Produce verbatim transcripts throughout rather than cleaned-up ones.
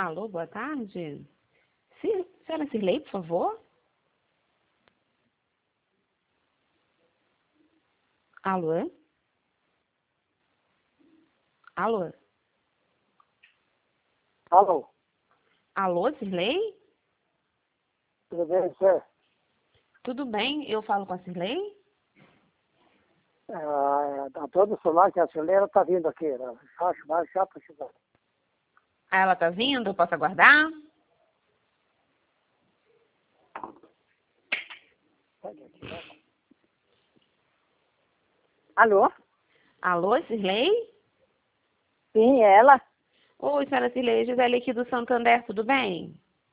Alô, boa tarde. Sim, senhora Cirlei, por favor? Alô? Alô? Alô, Alô, Cirlei? tudo bem, senhor? Tudo bem? Eu falo com a Cirlei? Ah, a dona Solange, que é a Cileira, está vindo aqui. Né? Acho mais já precisa. Ah, ela tá vindo? Eu posso aguardar? Alô? Alô, Cirlei? Sim, é ela? Oi, senhora Cirlei, Gisele aqui do Santander, tudo bem?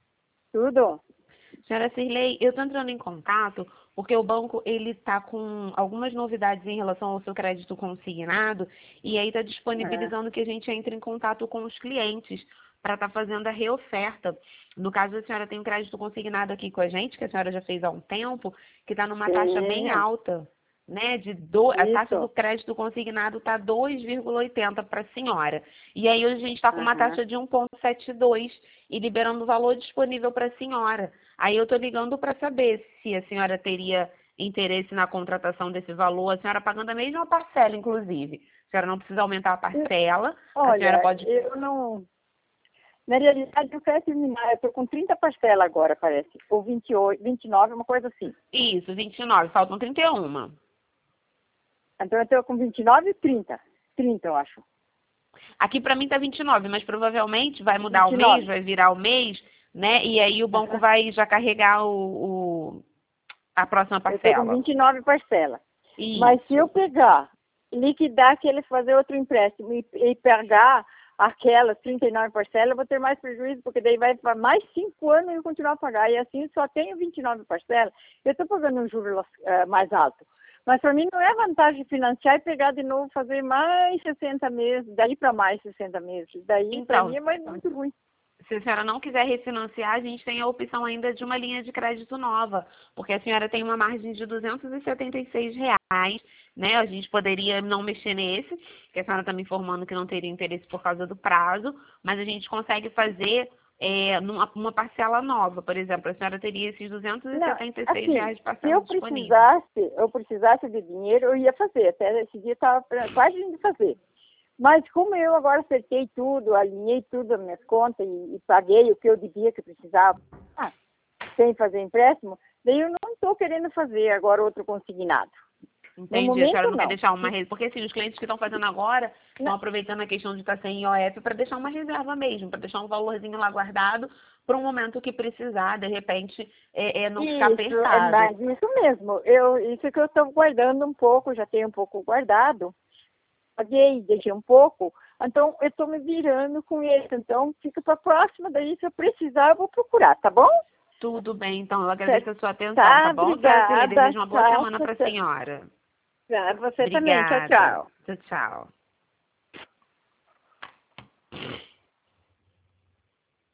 Tudo? Senhora Cirlei, eu estou entrando em contato porque o banco ele está com algumas novidades em relação ao seu crédito consignado e aí está É. disponibilizando que a gente entre em contato com os clientes para estar fazendo a reoferta. No caso, a senhora tem um crédito consignado aqui com a gente, que a senhora já fez há um tempo, que está numa taxa bem Sim, alta, né? De do... A taxa do isso. crédito consignado está dois vírgula oitenta para a senhora. E aí hoje a gente está com uma Aham. taxa de um vírgula setenta e dois e liberando o valor disponível para a senhora. Aí eu estou ligando para saber se a senhora teria interesse na contratação desse valor, a senhora pagando a mesma parcela, inclusive. A senhora não precisa aumentar a parcela, a senhora Olha, pode... eu não... Na realidade, eu quero terminar. Eu estou com trinta parcelas agora, parece. Ou vinte e oito, vinte e nove, uma coisa assim. Isso, vinte e nove, faltam trinta e um. Então, eu estou com vinte e nove e trinta. trinta, eu acho. Aqui para mim tá vinte e nove, mas provavelmente vai mudar o vinte e mês, nove. vai virar o mês, né? E aí o banco Aham. vai já carregar o, o- a próxima Eu estou com parcela. vinte e nove parcelas. Mas se eu Isso. pegar, liquidar que eles fazer outro empréstimo e, e pegar aquelas trinta e nove parcelas, eu vou ter mais prejuízo, porque daí vai para mais cinco anos e eu continuar a pagar. E assim só tenho vinte e nove parcelas, eu estou pagando um juro uh, mais alto. Mas para mim não é vantagem financiar e pegar de novo, fazer mais sessenta meses, daí para mais sessenta meses. Daí para mim Então, é mais, muito ruim. se a senhora não quiser refinanciar, a gente tem a opção ainda de uma linha de crédito nova, porque a senhora tem uma margem de duzentos e setenta e seis reais, né? A gente poderia não mexer nesse, que a senhora está me informando que não teria interesse por causa do prazo, mas a gente consegue fazer é, numa, uma parcela nova, por exemplo, a senhora teria esses duzentos e Não, setenta e seis assim, reais de se eu parcela disponível. precisasse, eu precisasse de dinheiro, eu ia fazer. Até esse dia estava quase indo fazer. Mas como eu agora acertei tudo, alinhei tudo as minhas contas e, e paguei o que eu devia, que eu precisava, ah, sem fazer empréstimo, daí eu não estou querendo fazer agora outro consignado. No Entendi, a senhora momento, não quer não. deixar uma reserva, porque assim, os clientes que estão fazendo agora estão Não, aproveitando a questão de estar sem I O F para deixar uma reserva mesmo, para deixar um valorzinho lá guardado para um momento que precisar, de repente, é, é não ficar isso, é apertado. mais isso mesmo. Eu, isso que eu estou guardando um pouco, já tenho um pouco guardado. Paguei, deixei um pouco. Então, eu estou me virando com isso. Então, fica para a próxima, daí se eu precisar, eu vou procurar, tá bom? Tudo bem, então eu agradeço a sua atenção, Tá, tá bom, senhora Cirlei? obrigada. Desejo uma boa Tchau. semana para a senhora. Tá, você também. Tchau, Obrigada. tchau. Tchau, tchau.